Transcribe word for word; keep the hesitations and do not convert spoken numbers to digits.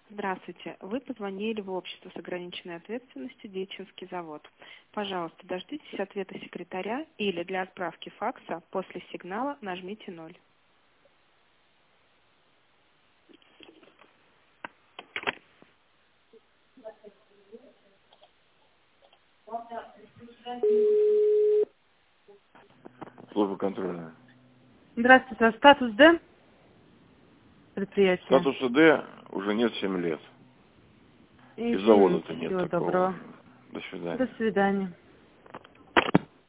Здравствуйте. Вы позвонили в общество с ограниченной ответственностью «Деченский завод». Пожалуйста, дождитесь ответа секретаря или для отправки факса после сигнала нажмите ноль. Служба контроля. Здравствуйте, а статус Д? Предприятие. Статуса Д уже нет семь лет. И Извините, завода-то нет всего такого. доброго. До свидания. До свидания.